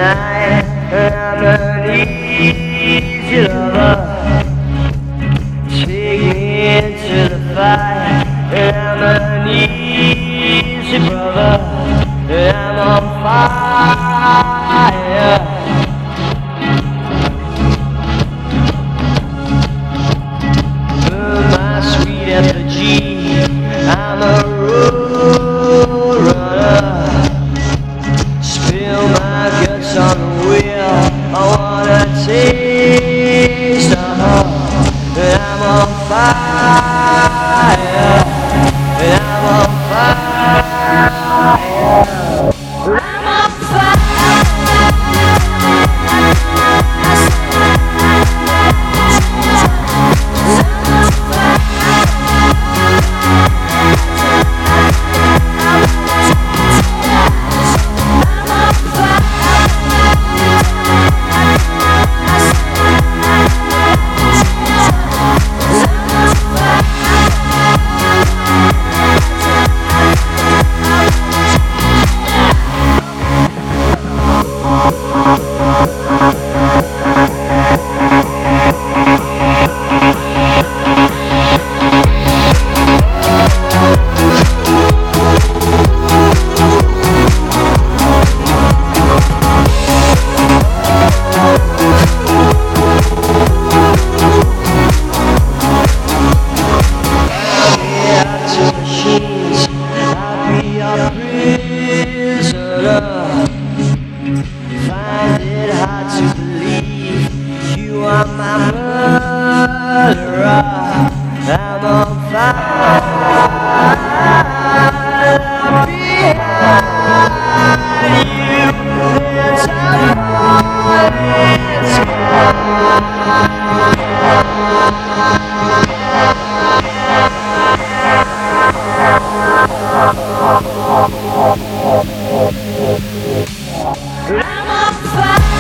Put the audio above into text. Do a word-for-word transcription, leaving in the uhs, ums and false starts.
night. I'm an easy lover. Take me into the fight. I'm an easy brother. I'm on fire. My sweet effigy, I'm a road runner. Spill my guts on the wheel. I wanna taste of her. I'm on fire. I'm on fire. I'm on fire. Find it hard to believe you are my murderer. I'm on fire behind you. There's a morning sky. I'm on fire.